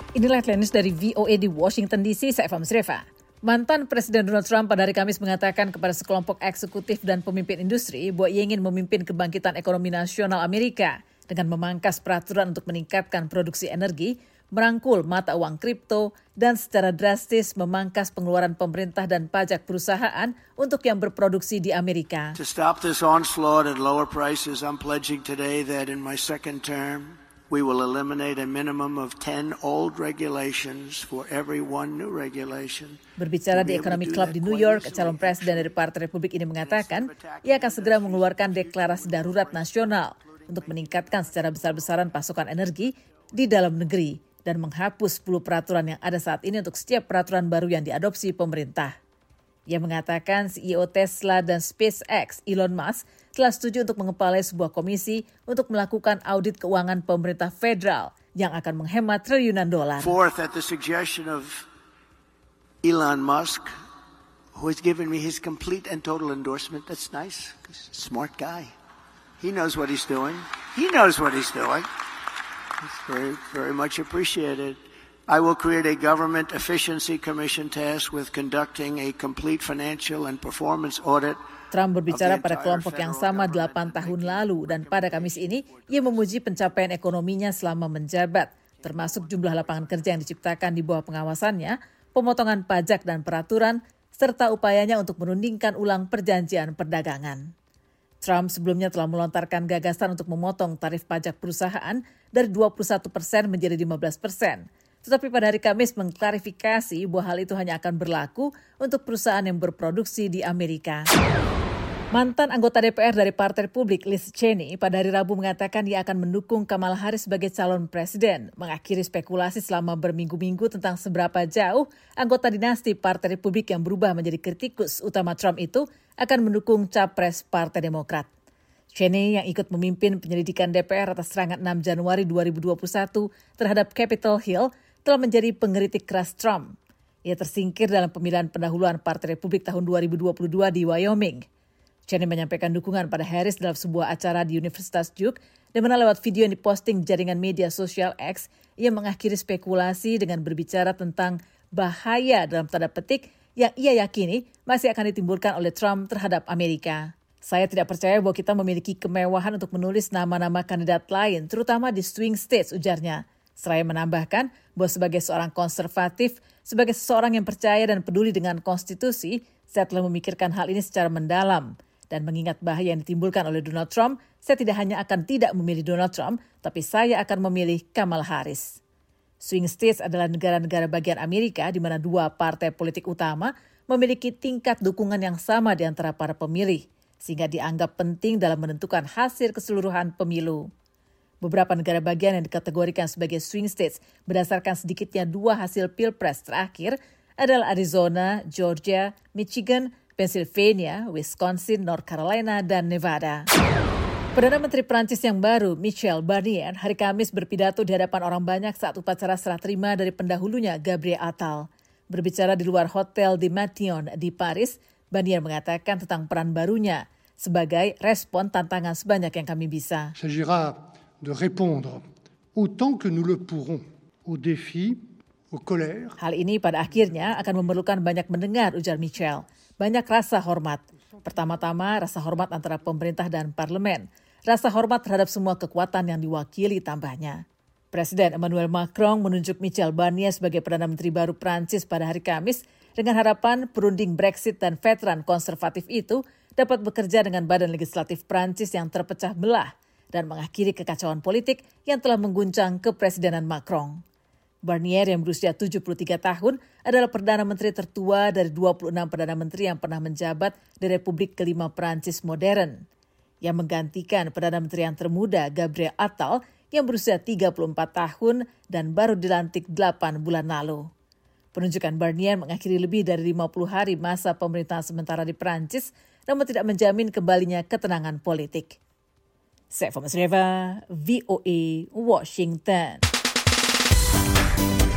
Inilah headline news dari VOA di Washington DC, saya Eva Musreva. Mantan Presiden Donald Trump pada hari Kamis mengatakan kepada sekelompok eksekutif dan pemimpin industri bahwa ia ingin memimpin kebangkitan ekonomi nasional Amerika dengan memangkas peraturan untuk meningkatkan produksi energi, merangkul mata uang kripto, dan secara drastis memangkas pengeluaran pemerintah dan pajak perusahaan untuk yang berproduksi di Amerika. To stop this onslaught at lower prices, I'm pledging today that in my second term, we will eliminate a minimum of 10 old regulations for every one new regulation. Berbicara di Economic Club di New York, calon presiden dari Partai Republik ini mengatakan ia akan segera mengeluarkan deklarasi darurat nasional untuk meningkatkan secara besar-besaran pasokan energi di dalam negeri dan menghapus 10 peraturan yang ada saat ini untuk setiap peraturan baru yang diadopsi pemerintah. Ia mengatakan CEO Tesla dan SpaceX, Elon Musk, telah setuju untuk mengepalai sebuah komisi untuk melakukan audit keuangan pemerintah federal yang akan menghemat triliunan dolar. Fourth, at the suggestion of Elon Musk, who has given me his complete and total endorsement. That's nice. He's a smart guy. He knows what he's doing. It's very, very much appreciated. I will create a government efficiency commission tasked with conducting a complete financial and performance audit. Trump berbicara pada kelompok yang sama 8 tahun lalu dan pada Kamis ini ia memuji pencapaian ekonominya selama menjabat, termasuk jumlah lapangan kerja yang diciptakan di bawah pengawasannya, pemotongan pajak dan peraturan, serta upayanya untuk menundingkan ulang perjanjian perdagangan. Trump sebelumnya telah melontarkan gagasan untuk memotong tarif pajak perusahaan dari 21% menjadi 15%. Tetapi pada hari Kamis mengklarifikasi bahwa hal itu hanya akan berlaku untuk perusahaan yang berproduksi di Amerika. Mantan anggota DPR dari Partai Republik, Liz Cheney, pada hari Rabu mengatakan dia akan mendukung Kamala Harris sebagai calon presiden, mengakhiri spekulasi selama berminggu-minggu tentang seberapa jauh anggota dinasti Partai Republik yang berubah menjadi kritikus utama Trump itu akan mendukung capres Partai Demokrat. Cheney yang ikut memimpin penyelidikan DPR atas serangan 6 Januari 2021 terhadap Capitol Hill telah menjadi pengkritik keras Trump. Ia tersingkir dalam pemilihan pendahuluan Partai Republik tahun 2022 di Wyoming. Cheney menyampaikan dukungan pada Harris dalam sebuah acara di Universitas Duke, di mana lewat video yang diposting di jaringan media sosial X, ia mengakhiri spekulasi dengan berbicara tentang bahaya dalam tanda petik yang ia yakini masih akan ditimbulkan oleh Trump terhadap Amerika. Saya tidak percaya bahwa kita memiliki kemewahan untuk menulis nama-nama kandidat lain, terutama di swing states, ujarnya. Seraya menambahkan bahwa sebagai seorang konservatif, sebagai seseorang yang percaya dan peduli dengan konstitusi, saya telah memikirkan hal ini secara mendalam. Dan mengingat bahaya yang ditimbulkan oleh Donald Trump, saya tidak hanya akan tidak memilih Donald Trump, tapi saya akan memilih Kamala Harris. Swing states adalah negara-negara bagian Amerika di mana dua partai politik utama memiliki tingkat dukungan yang sama di antara para pemilih, sehingga dianggap penting dalam menentukan hasil keseluruhan pemilu. Beberapa negara bagian yang dikategorikan sebagai swing states berdasarkan sedikitnya 2 hasil pilpres terakhir adalah Arizona, Georgia, Michigan, Pennsylvania, Wisconsin, North Carolina, dan Nevada. Perdana Menteri Prancis yang baru, Michel Barnier, hari Kamis berpidato di hadapan orang banyak saat upacara serah terima dari pendahulunya Gabriel Attal. Berbicara di luar hotel di Matignon di Paris, Barnier mengatakan tentang peran barunya sebagai respon tantangan sebanyak yang kami bisa. Il s'agira de répondre autant que nous le pourrons aux défis, aux colères. Hal ini pada akhirnya akan memerlukan banyak mendengar, ujar Michel. Banyak rasa hormat. Pertama-tama rasa hormat antara pemerintah dan parlemen. Rasa hormat terhadap semua kekuatan yang diwakili, tambahnya. Presiden Emmanuel Macron menunjuk Michel Barnier sebagai Perdana Menteri baru Prancis pada hari Kamis dengan harapan perunding Brexit dan veteran konservatif itu dapat bekerja dengan badan legislatif Prancis yang terpecah belah dan mengakhiri kekacauan politik yang telah mengguncang kepresidenan Macron. Barnier yang berusia 73 tahun adalah Perdana Menteri tertua dari 26 Perdana Menteri yang pernah menjabat di Republik kelima Prancis modern, yang menggantikan Perdana Menteri yang termuda Gabriel Attal yang berusia 34 tahun dan baru dilantik 8 bulan lalu. Penunjukan Barnier mengakhiri lebih dari 50 hari masa pemerintahan sementara di Prancis, namun tidak menjamin kembalinya ketenangan politik. Saya Eva Musreva, VOA, Washington.